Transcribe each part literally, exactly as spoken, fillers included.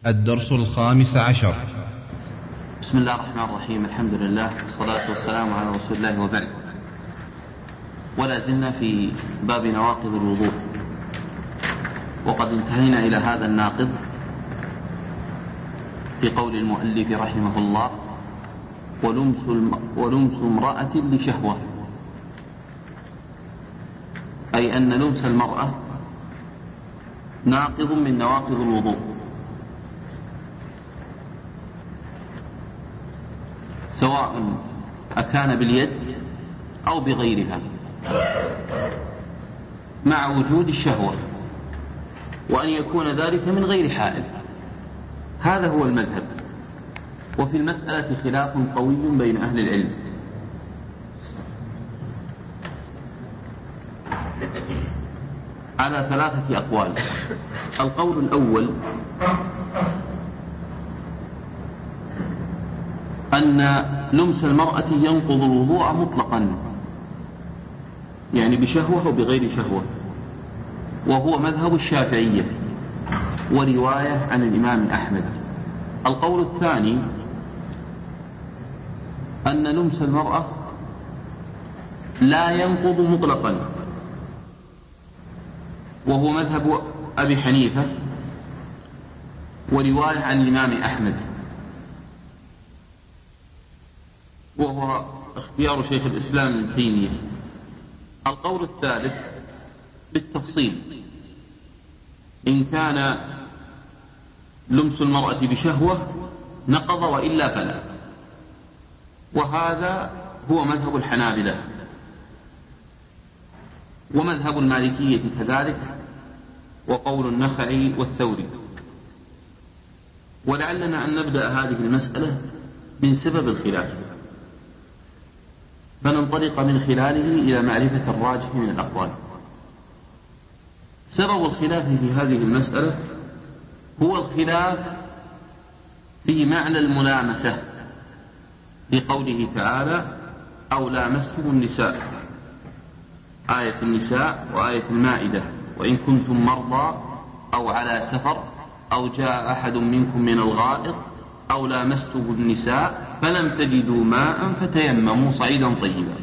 الدرس الخامس عشر. بسم الله الرحمن الرحيم. الحمد لله والصلاة والسلام على رسول الله وبعد. ولا زلنا في باب نواقض الوضوء، وقد انتهينا إلى هذا الناقض في قول المؤلف رحمه الله: ولمس, الم... ولمس امرأة لشهوة، أي أن لمس المرأة ناقض من نواقض الوضوء، سواء أكان باليد أو بغيرها، مع وجود الشهوة، وأن يكون ذلك من غير حائل. هذا هو المذهب. وفي المسألة خلاف قوي بين أهل العلم، على ثلاثة أقوال. القول الأول أن لمس المرأة ينقض الوضوء مطلقا، يعني بشهوة أو بغير شهوة، وهو مذهب الشافعية ورواية عن الإمام أحمد. القول الثاني أن لمس المرأة لا ينقض مطلقا، وهو مذهب أبي حنيفة ورواية عن الإمام أحمد، وهو اختيار شيخ الإسلام ابن تيمية. القول الثالث بالتفصيل: إن كان لمس المرأة بشهوة نقض، وإلا فلا. وهذا هو مذهب الحنابلة ومذهب المالكية كذلك، وقول النخعي والثوري. ولعلنا أن نبدأ هذه المسألة من سبب الخلاف، فننطلق من خلاله إلى معرفة الراجح من الأقوال. سبب الخلاف في هذه المسألة هو الخلاف في معنى الملامسة، لقوله تعالى: أو لامستم النساء، آية النساء وآية المائدة: وإن كنتم مرضى أو على سفر أو جاء أحد منكم من الغائط أو لامستم النساء فلم تجدوا ماء فتيمموا صعيدا طيبا.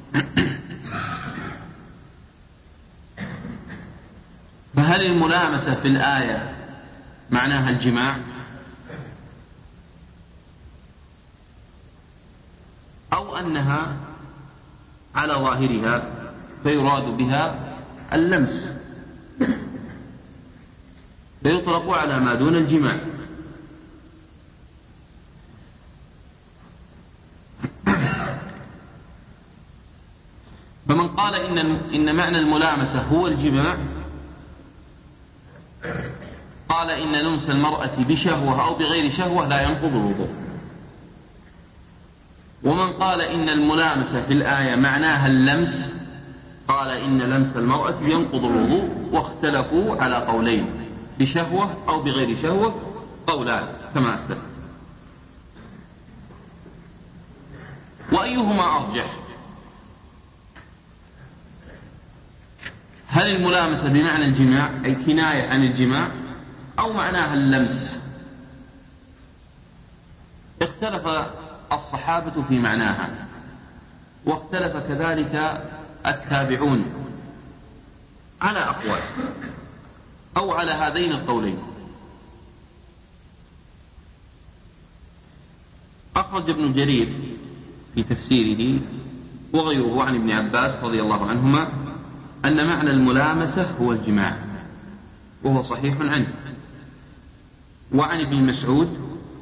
فهل الملامسة في الآية معناها الجماع، أو أنها على ظاهرها فيراد بها اللمس، فيطلق على ما دون الجماع؟ فمن قال إن, إن معنى الملامسة هو الجماع قال إن لمس المرأة بشهوة أو بغير شهوة لا ينقض الوضوء. ومن قال إن الملامسة في الآية معناها اللمس قال إن لمس المرأة ينقض الوضوء، واختلفوا على قولين: بشهوة أو بغير شهوة، قولان كما أسلفت. وأيهما أرجح؟ هل الملامسة بمعنى الجماع أي كناية عن الجماع، أو معناها اللمس؟ اختلف الصحابة في معناها، واختلف كذلك التابعون على أقوال، أو على هذين القولين. أخرج ابن جرير في تفسيره وغيره عن ابن عباس رضي الله عنهما أن معنى الملامسة هو الجماع، وهو صحيح عنه. وعن ابن مسعود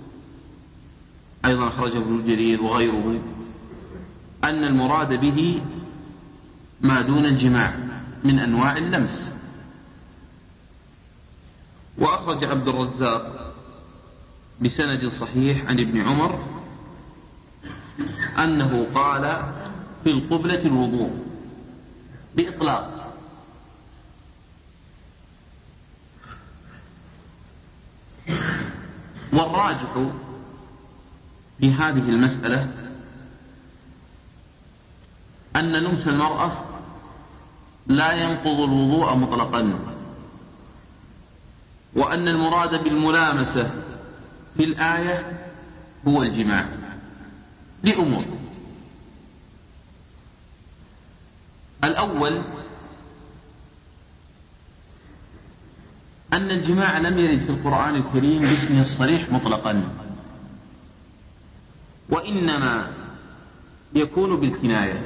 أيضا أخرجه ابن جرير وغيره أن المراد به ما دون الجماع من أنواع اللمس. وأخرج عبد الرزاق بسند صحيح عن ابن عمر أنه قال: في القبلة الوضوء، بإطلاق. والراجح في هذه المسألة أن لمس المرأة لا ينقض الوضوء مطلقا، وأن المراد بالملامسة في الآية هو الجماع لأمور. الأول أن الجماع لم يرد في القرآن الكريم باسمه الصريح مطلقا، وإنما يكون بالكناية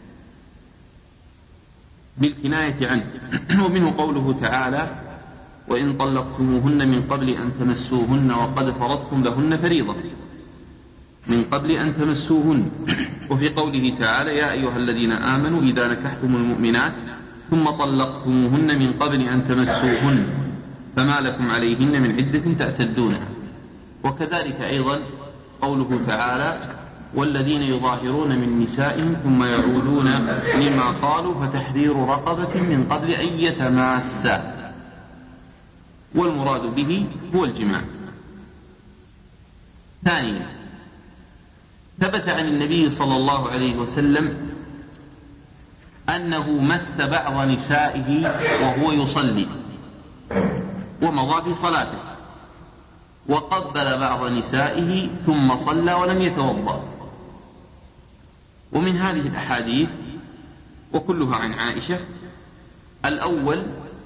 بالكناية عنه. ومنه قوله تعالى: وإن طلقتموهن من قبل أن تمسوهن وقد فرضتم لهن فريضة، من قبل أن تمسوهن. وفي قوله تعالى: يا أيها الذين آمنوا إذا نكحتم المؤمنات ثم طلقتموهن من قبل أن تمسوهن فما لكم عليهن من عدة تعتدونها. وكذلك أيضا قوله تعالى: والذين يظاهرون من نسائهم ثم يعودون لما قالوا فتحرير رقبة من قبل أن يتماسا، والمراد به هو الجماع. ثانيا، ثبت عن النبي صلى الله عليه وسلم أنه مس بعض نسائه وهو يصلي ومضى في صلاته، وقبل بعض نسائه ثم صلى ولم يتوضأ. ومن هذه الأحاديث وكلها عن عائشة: الأول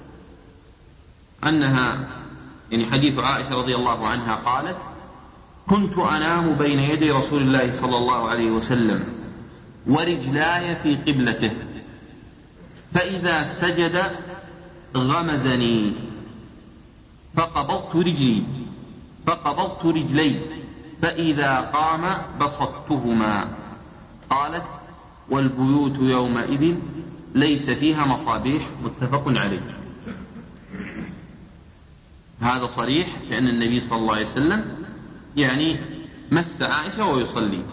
أنها يعني حديث عائشة رضي الله عنها قالت: كنت أنام بين يدي رسول الله صلى الله عليه وسلم ورجلاي في قبلته، فإذا سجد غمزني فقبضت رجلي فقبضت رجلي فإذا قام بسطتهما. قالت: والبيوت يومئذ ليس فيها مصابيح، متفق عليه. هذا صريح لأن النبي صلى الله عليه وسلم يعني مس عائشة ويصلي.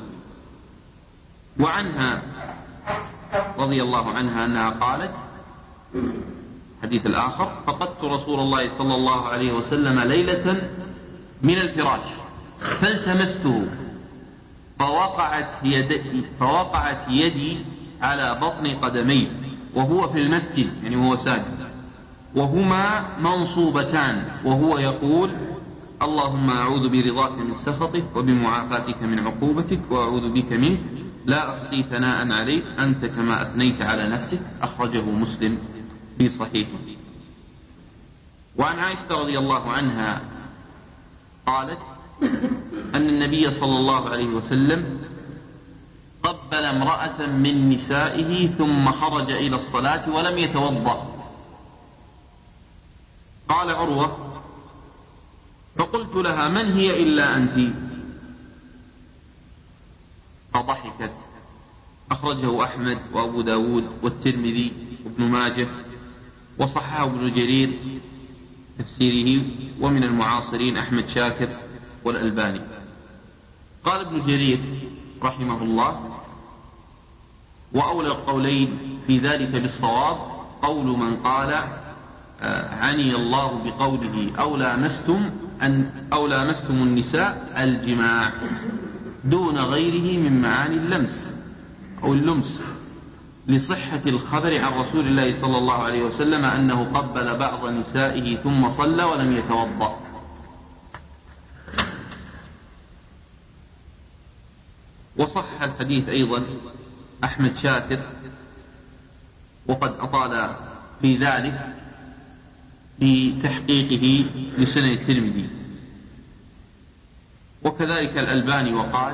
وعنها رضي الله عنها أنها قالت حديث الآخر: فقدت رسول الله صلى الله عليه وسلم ليلة من الفراش فالتمسته فوقعت يدي, فوقعت يدي على بطن قدميه وهو في المسجد يعني وهو ساجد، وهما منصوبتان، وهو يقول: اللهم أعوذ برضاك من سخطك وبمعافاتك من عقوبتك وأعوذ بك منك لا أحصي ثناء عليك أنت كما أثنيت على نفسك. أخرجه مسلم في صحيحه. وعن عائشة رضي الله عنها قالت أن النبي صلى الله عليه وسلم قبل امرأة من نسائه ثم خرج إلى الصلاة ولم يتوضأ. قال عروة: فقلت لها: من هي إلا أنت؟ فضحكت. أخرجه أحمد وأبو داود والترمذي وابن ماجه، وصححه ابن جرير تفسيره، ومن المعاصرين أحمد شاكر والألباني. قال ابن جرير رحمه الله: وأولى القولين في ذلك بالصواب قول من قال عني الله بقوله أو لامستم أن أو لامستم النساء الجماع دون غيره من معاني اللمس أو اللمس، لصحة الخبر عن رسول الله صلى الله عليه وسلم أنه قبل بعض نسائه ثم صلى ولم يتوضأ. وصح الحديث أيضا أحمد شاكر، وقد أطال في ذلك في تحقيقه لسنن الترمذي. وكذلك الألباني وقال: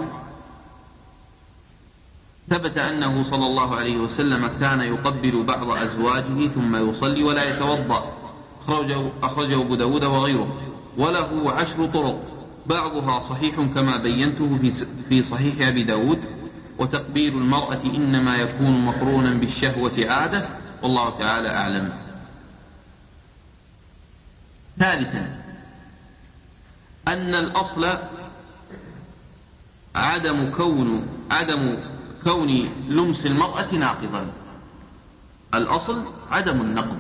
ثبت أنه صلى الله عليه وسلم كان يقبل بعض أزواجه ثم يصلي ولا يتوضأ. أخرجه, أخرجه أبو داود وغيره، وله عشر طرق بعضها صحيح كما بينته في صحيح أبي داود. وتقبيل المرأة إنما يكون مقرونا بالشهوة عادة، والله تعالى أعلم. ثالثا، أن الأصل عدم كون عدم كون لمس المرأة ناقضا. الأصل عدم النقض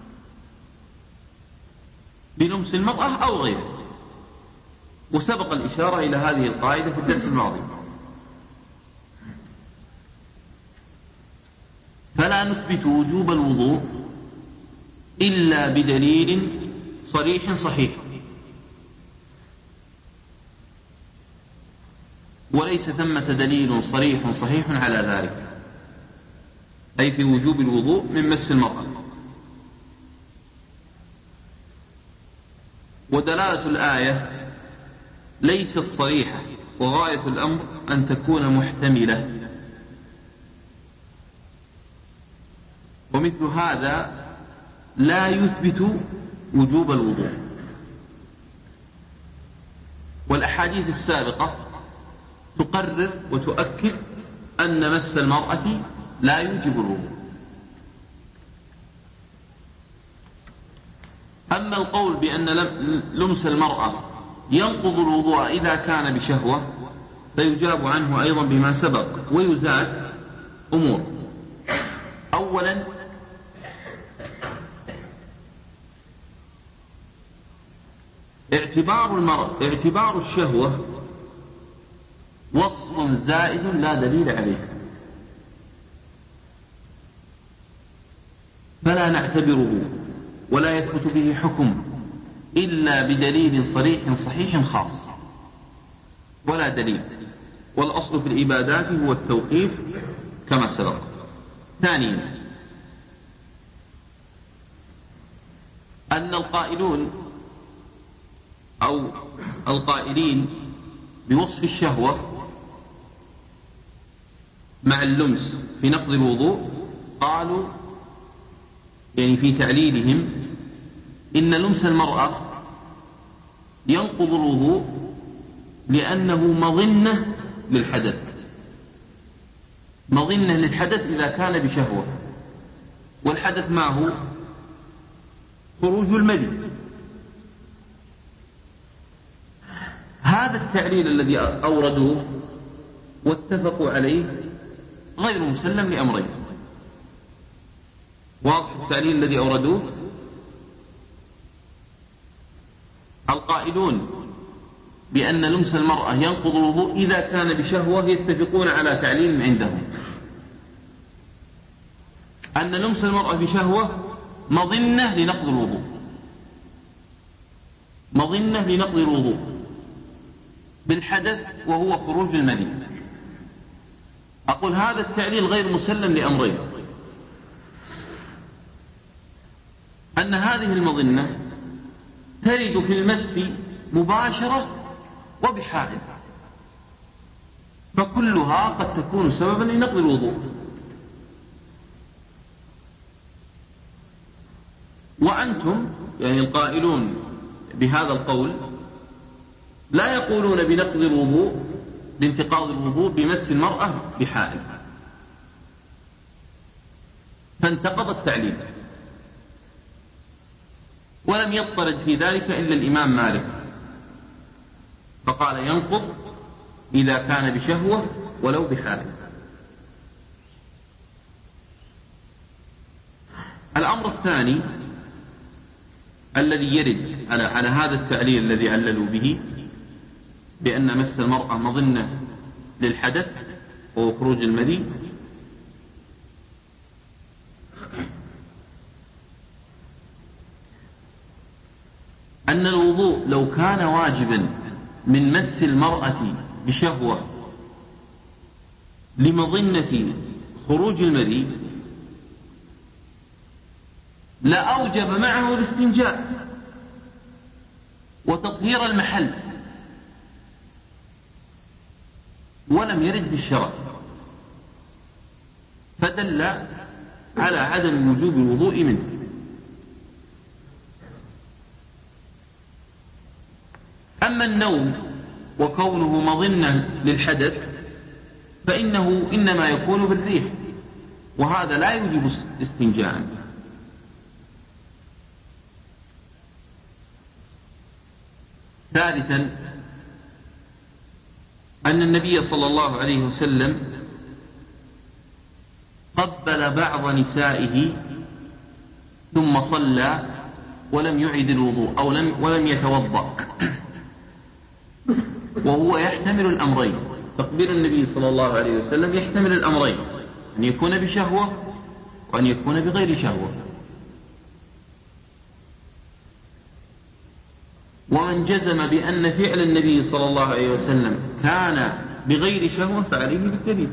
بلمس المرأة أو غيره، وسبق الإشارة إلى هذه القاعدة في الدرس الماضي. فلا نثبت وجوب الوضوء إلا بدليل صريح صحيح، وليس ثمة دليل صريح صحيح على ذلك، أي في وجوب الوضوء من مس المرأة. ودلالة الآية ليست صريحة، وغاية الأمر أن تكون محتملة. ومثل هذا لا يثبت وجوب الوضوء. والأحاديث السابقة تقرر وتؤكد أن مس المرأة لا يوجب الوضوء. أما القول بأن لمس المرأة ينقض الوضوء إذا كان بشهوة فيجاب عنه أيضا بما سبق، ويزاد أمور. أولا، اعتبار المرأة اعتبار الشهوة وصف زائد لا دليل عليه، فلا نعتبره ولا يثبت به حكم إلا بدليل صريح صحيح خاص، ولا دليل. والأصل في العبادات هو التوقيف كما سبق. ثانيا، أن القائلون أو القائلين بوصف الشهوة مع اللمس في نقض الوضوء قالوا، يعني في تعليلهم، إن لمس المرأة ينقض الوضوء لأنه مظنة للحدث، مظنة للحدث إذا كان بشهوة. والحدث ما هو؟ خروج المني. هذا التعليل الذي أوردوه واتفقوا عليه غير مسلم لأمرين. واضح التعليل الذي أوردوه؟ القائلون بأن لمس المرأة ينقض الوضوء إذا كان بشهوة يتفقون على تعليل عندهم، أن لمس المرأة بشهوة مظنة لنقض الوضوء، مظنة لنقض الوضوء بالحدث وهو خروج المني. أقول هذا التعليل غير مسلم لأمرين: أن هذه المظنة ترد في المس مباشرة وبحائل، فكلها قد تكون سببا لنقض الوضوء. وأنتم يعني القائلون بهذا القول لا يقولون بنقض الوضوء بانتقاض الوضوء بمس المرأة بحائل، فانتقض التعليل. ولم يضطرد في ذلك إلا الإمام مالك، فقال ينقض إذا كان بشهوة ولو بحائل. الأمر الثاني الذي يرد على, على هذا التعليل الذي عللوا به بأن مس المرأة مظنة للحدث وهو خروج المني، أن الوضوء لو كان واجبا من مس المرأة بشهوة لمظنة خروج المني لأوجب معه الاستنجاء وتطهير المحل، ولم يرد في الشرع، فدل على عدم وجوب الوضوء منه. أما النوم وكونه مظنة للحدث فإنه إنما يكون بالريح، وهذا لا يوجب استنجاء. ثالثا، أن النبي صلى الله عليه وسلم قبل بعض نسائه ثم صلى ولم يعد الوضوء أو لم ولم يتوضأ، وهو يحتمل الأمرين. تقبيل النبي صلى الله عليه وسلم يحتمل الأمرين: أن يكون بشهوة وأن يكون بغير شهوة. ومن جزم بأن فعل النبي صلى الله عليه وسلم كان بغير شهوة فعليه بالدليل.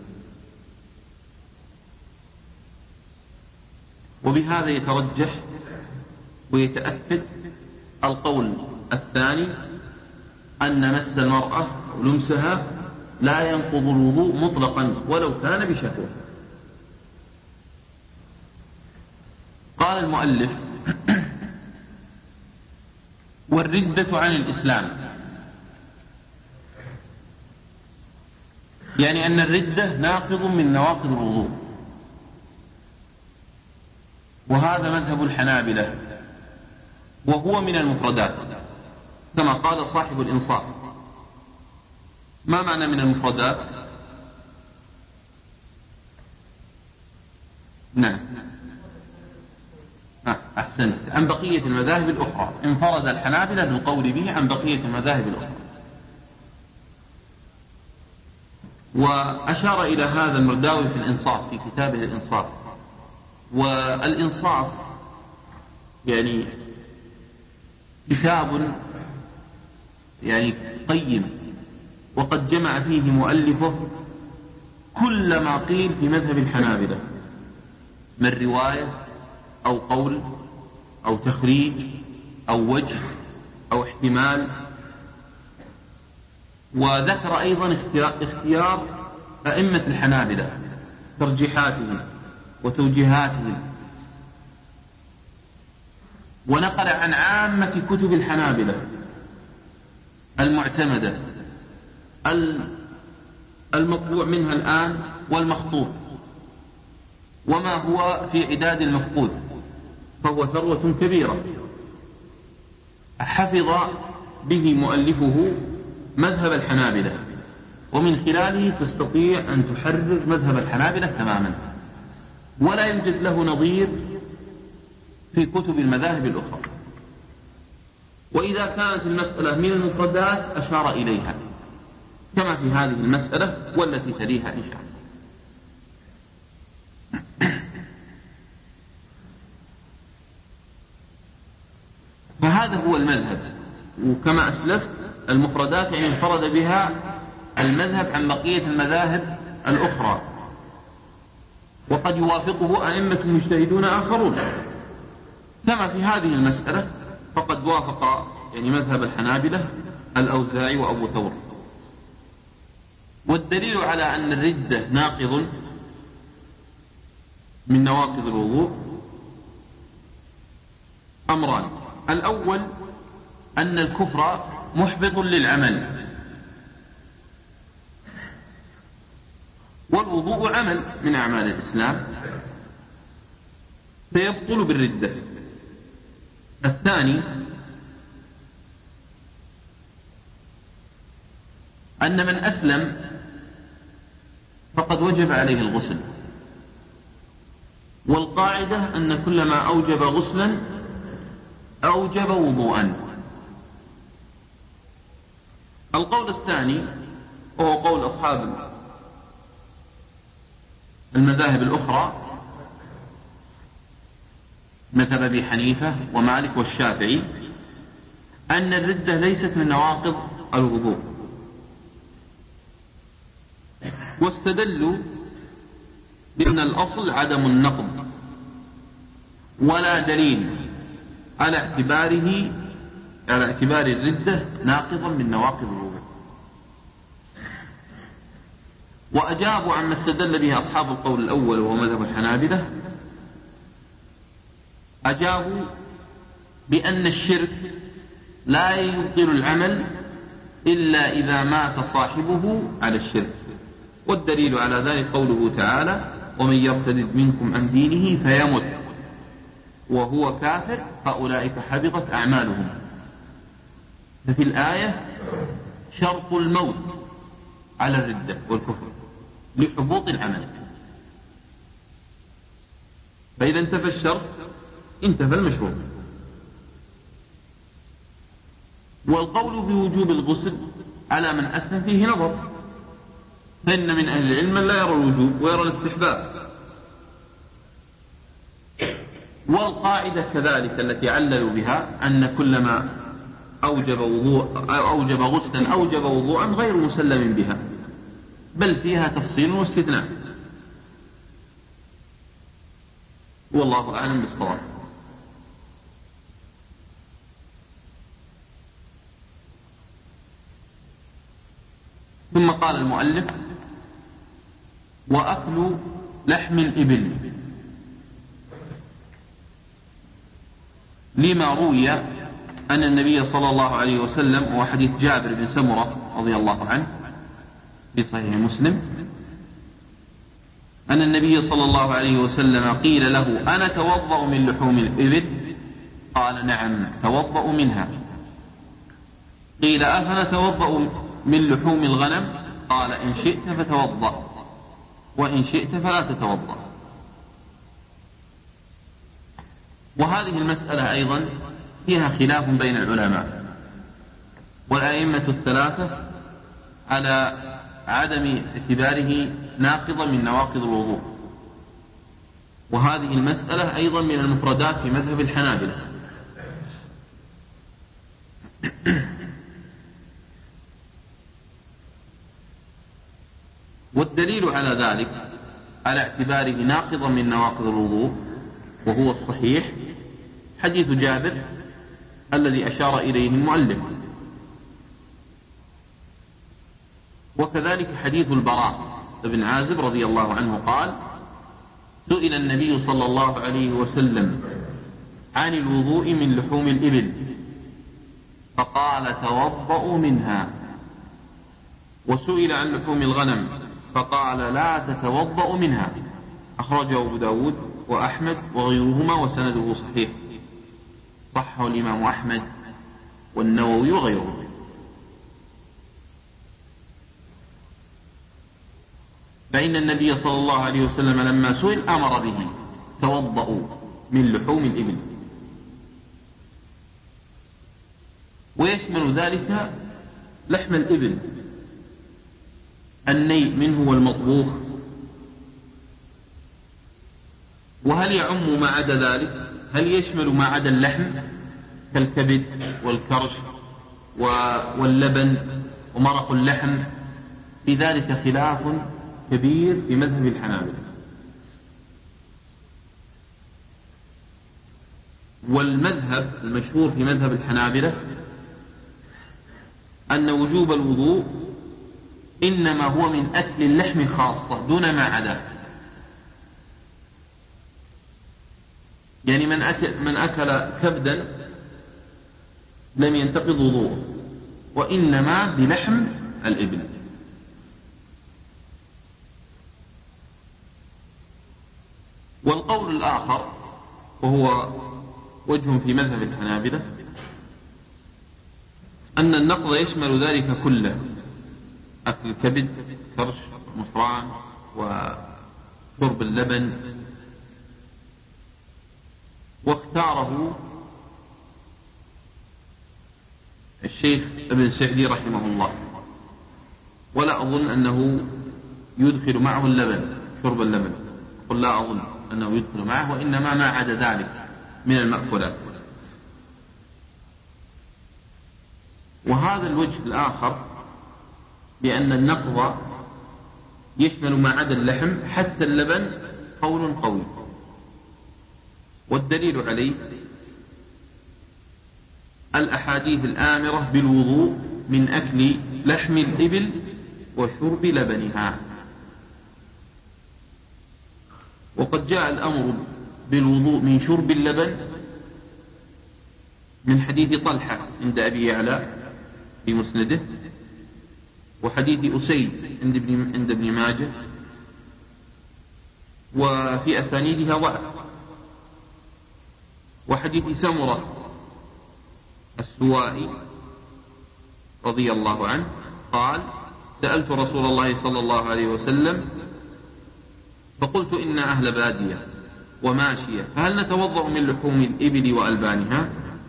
وبهذا يترجح ويتأكد القول الثاني أن مس المرأة أو لمسها لا ينقض الوضوء مطلقا ولو كان بشهوة. قال المؤلف: والردة عن الإسلام، يعني أن الردة ناقض من نواقض الوضوء، وهذا مذهب الحنابلة، وهو من المفردات كما قال صاحب الإنصاف. ما معنى من المفردات؟ نعم أحسنت، عن بقية المذاهب الأخرى. انفرد الحنابلة بالقول به عن بقية المذاهب الأخرى. وأشار إلى هذا المرداوي في الإنصاف، في كتابه الإنصاف. والإنصاف يعني كتاب يعني قيم، وقد جمع فيه مؤلفه كل ما قيل في مذهب الحنابلة من رواية أو قول أو تخريج أو وجه أو احتمال. وذكر أيضا اختيار أئمة الحنابلة، ترجيحاتهم وتوجيهاتهم، ونقل عن عامة كتب الحنابلة المعتمدة المطبوع منها الآن والمخطوط، وما هو في عداد المفقود، فهو ثروة كبيرة حفظ به مؤلفه مذهب الحنابلة، ومن خلاله تستطيع أن تحرر مذهب الحنابلة تماما، ولا يوجد له نظير في كتب المذاهب الأخرى. وإذا كانت المسألة من المفردات أشار إليها كما في هذه المسألة والتي تليها إن شاء الله. فهذا هو المذهب، وكما أسلفت المفردات يعني انفرد بها المذهب عن بقية المذاهب الأخرى، وقد يوافقه أئمة مجتهدون آخرون، كما في هذه المسألة فقد وافق يعني مذهب الحنابلة الأوزاعي وأبو ثور. والدليل على أن الردة ناقض من نواقض الوضوء أمران: الأول أن الكفر محبط للعمل، والوضوء عمل من أعمال الإسلام فيبطل بالردة. الثاني أن من أسلم فقد وجب عليه الغسل، والقاعدة أن كل ما أوجب غسلا أوجب وضوءا. القول الثاني وهو قول أصحاب المذاهب الأخرى مثل أبي حنيفة ومالك والشافعي أن الردة ليست من نواقض الوضوء، واستدلوا بأن الأصل عدم النقض، ولا دليل على اعتباره على اعتبار الردة ناقضا من نواقض الوضوء. وأجابوا عما استدل به أصحاب القول الأول وهو مذهب الحنابلة، أجابوا بأن الشرك لا يبطل العمل إلا إذا مات صاحبه على الشرك، والدليل على ذلك قوله تعالى: ومن يرتد منكم عن دينه فيمت وهو كافر فأولئك حبطت أعمالهم. ففي الآية شرط الموت على الردة والكفر لحبوط العمل، فإذا انتفى الشرط انتفى المشروط. والقول بوجوب الغسل على من أسلم فيه نظر، فإن من أهل العلم لا يرى الوجوب ويرى الاستحباب. والقاعدة كذلك التي عللوا بها أن كل ما أوجب وضوء أو أوجب غسلا أوجب وضوءا غير مسلم بها، بل فيها تفصيل واستثناء، والله أعلم بالصواب. ثم قال المؤلف: وأكل لحم الإبل لما روي أن النبي صلى الله عليه وسلم، وحديث جابر بن سمرة رضي الله عنه في صحيح مسلم، أن النبي صلى الله عليه وسلم قيل له: أنا توضأ من لحوم الإبل؟ قال: نعم، توضأ منها. قيل: أفنتوضأ من لحوم الغنم؟ قال: إن شئت فتوضأ، وإن شئت فلا تتوضأ. وهذه المسألة أيضا فيها خلاف بين العلماء، والأئمة الثلاثة على عدم اعتباره ناقضا من نواقض الوضوء. وهذه المسألة أيضا من المفردات في مذهب الحنابلة. والدليل على ذلك، على اعتباره ناقضا من نواقض الوضوء وهو الصحيح، حديث جابر الذي أشار إليه المؤلف، وكذلك حديث البراء بن عازب رضي الله عنه قال: سئل النبي صلى الله عليه وسلم عن الوضوء من لحوم الإبل فقال: توضأوا منها. وسئل عن لحوم الغنم فقال: لا تتوضأ منها. أخرجه أبو داود وأحمد وغيرهما وسنده صحيح، صحه الإمام أحمد والنووي وغيره. فإن النبي صلى الله عليه وسلم لما سئل أمر به: توضأوا من لحوم الإبل. ويشمل ذلك لحم الإبل، الني منه والمطبوخ. وهل يعم ما عدا ذلك؟ هل يشمل ما عدا اللحم كالكبد والكرش واللبن ومرق اللحم؟ في ذلك خلاف كبير في مذهب الحنابلة. والمذهب المشهور في مذهب الحنابلة أن وجوب الوضوء إنما هو من أكل اللحم خاصة دون ما عداه. يعني من أكل, من أكل كبدا لم ينتقض وضوءه، وإنما بلحم الإبل. والقول الآخر وهو وجه في مذهب الحنابلة أن النقض يشمل ذلك كله، أكل الكبد، كرش، مصران، وشرب اللبن. واختاره الشيخ ابن سعدي رحمه الله، ولا أظن أنه يدخل معه اللبن، شرب اللبن، قل لا أظن أنه يدخل معه، وإنما ما عدا ذلك من المأكولات. وهذا الوجه الآخر بأن النقض يشمل ما عدا اللحم حتى اللبن قول قوي. والدليل عليه الأحاديث الآمرة بالوضوء من أكل لحم الإبل وشرب لبنها. وقد جاء الأمر بالوضوء من شرب اللبن من حديث طلحة عند أبي يعلى في مسنده، وحديث أسيد عند ابن ماجه، وفي أسانيدها ضعف. وحديث سمرة السوائي رضي الله عنه قال: سألت رسول الله صلى الله عليه وسلم فقلت: إن أهل بادية وماشية، فهل نتوضأ من لحوم الإبل وألبانها؟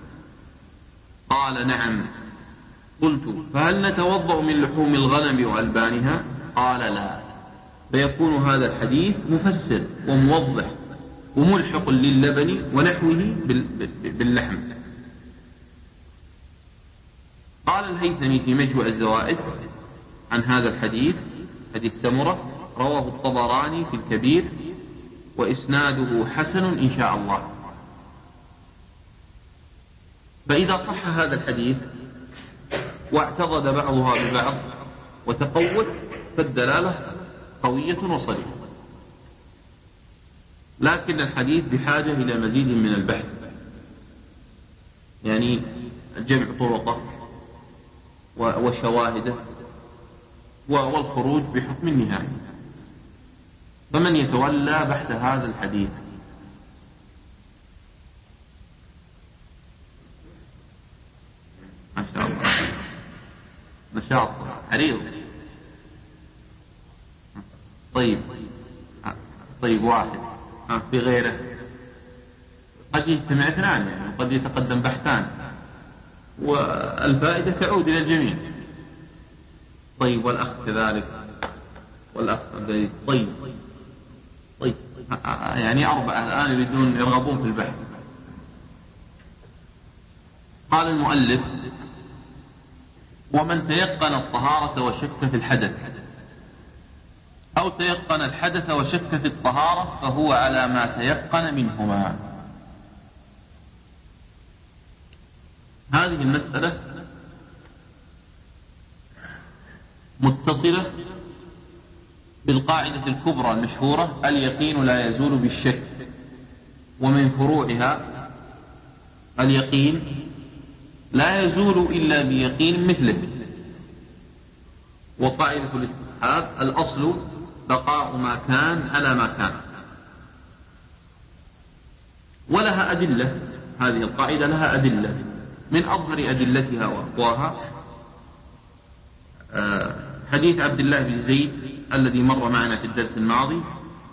قال: نعم. قلت: فهل نتوضأ من لحوم الغنم وألبانها؟ قال: لا. فيكون هذا الحديث مفسر وموضح وملحق للبن ونحوه باللحم. قال الهيثمي في مجمع الزوائد عن هذا الحديث: حديث سمرة رواه الطبراني في الكبير وإسناده حسن إن شاء الله. فإذا صح هذا الحديث واعتضد بعضها ببعض وتقوت فالدلالة قوية وصريحة، لكن الحديث بحاجة إلى مزيد من البحث، يعني جمع طرقه وشواهده والخروج بحكم النهاية. فمن يتولى بحث هذا الحديث؟ ما شاء الله، نشاط حريص. طيب طيب واحد في غيره قد يجتمع اثنان، يعني قد يتقدم بحثان والفائدة تعود إلى الجميع. طيب والأخ كذلك، والأخ طيب طيب يعني أربعة الآن يريدون يرغبون في البحث. قال المؤلف: ومن تيقن الطهارة وشك في الحدث أو تيقن الحدث وشك في الطهارة فهو على ما تيقن منهما. هذه المسألة متصلة بالقاعدة الكبرى المشهورة: اليقين لا يزول بالشك، ومن فروعها اليقين لا يزول إلا بيقين مثله. وقاعدة الاستصحاب: الأصل بقاء ما كان على ما كان. ولها أدلة، هذه القاعدة لها أدلة، من أظهر أدلتها وأقواها حديث عبد الله بن زيد الذي مر معنا في الدرس الماضي،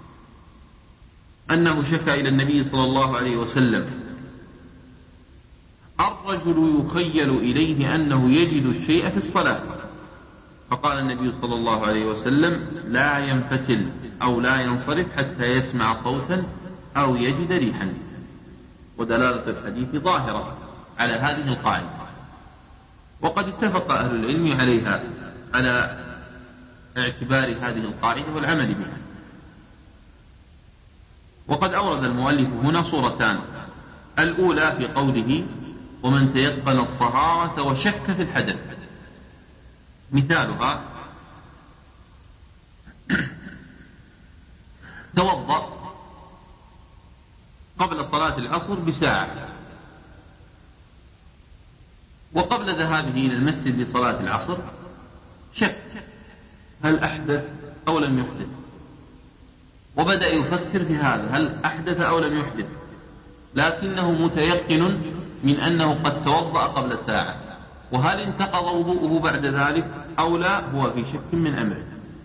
أنه شكى إلى النبي صلى الله عليه وسلم: الرجل يخيل إليه أنه يجد الشيء في الصلاة، فقال النبي صلى الله عليه وسلم: لا ينفتل أو لا ينصرف حتى يسمع صوتا أو يجد ريحا. ودلالة الحديث ظاهرة على هذه القاعدة، وقد اتفق أهل العلم عليها، على اعتبار هذه القاعدة والعمل بها. وقد أورد المؤلف هنا صورتان: الأولى في قوله: ومن تيقن الطهارة وشك في الحدث، مثالها: توضأ قبل صلاة العصر بساعة، وقبل ذهابه إلى المسجد لصلاة العصر شك هل أحدث أو لم يحدث، وبدأ يفكر في هذا: هل أحدث أو لم يحدث، لكنه متيقن من أنه قد توضأ قبل ساعة، وهل انتقض وضوءه بعد ذلك أو لا هو في شك من أمره.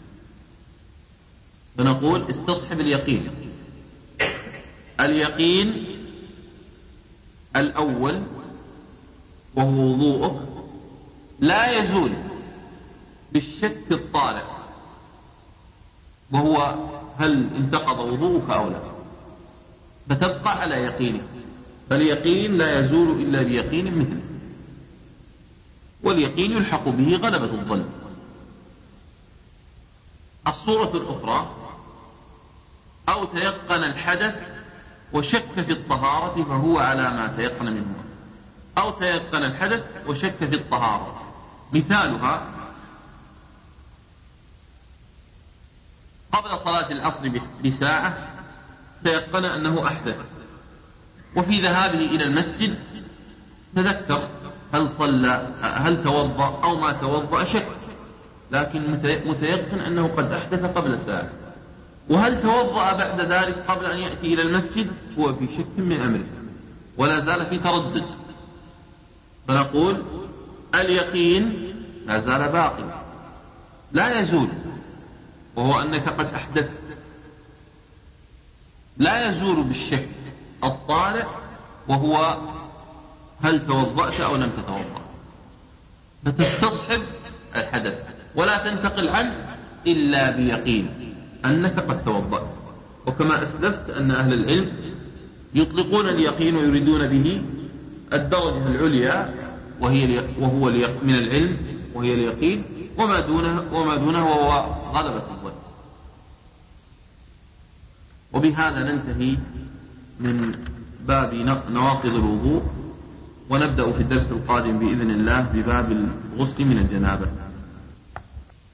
فنقول: استصحب اليقين. اليقين الأول وهو وضوءك لا يزول بالشك الطارئ، وهو هل انتقض وضوءك أو لا، فتبقى على يقينك. فاليقين لا يزول إلا بيقين مثله، واليقين يلحق به غلبة الظن. الصورة الأخرى: أو تيقن الحدث وشك في الطهارة فهو على ما تيقن منه. أو تيقن الحدث وشك في الطهارة، مثالها: قبل صلاة العصر بساعة تيقن أنه أحدث، وفي ذهابه إلى المسجد تذكر هل صلى هل توضأ أو ما توضأ، شك، لكن متيقن أنه قد أحدث قبل ساعة. وهل توضأ بعد ذلك قبل أن يأتي إلى المسجد هو في شك من أمره، ولا زال في تردد. فنقول: اليقين لا زال باقي لا يزول، وهو أنك قد أحدث، لا يزول بالشك الطارئ، وهو هل توضأت أو لم تتوضأ. فتستصحب الحدث ولا تنتقل عنه إلا بيقين أنك قد توضأت. وكما أسلفت أن أهل العلم يطلقون اليقين ويريدون به الدرجة العليا، وهي وهو من العلم وهي اليقين، وما دونه, وما دونه وهو غلبة الظن. وبهذا ننتهي من باب نواقض الوضوء، ونبدأ في الدرس القادم بإذن الله بباب الغسل من الجنابة.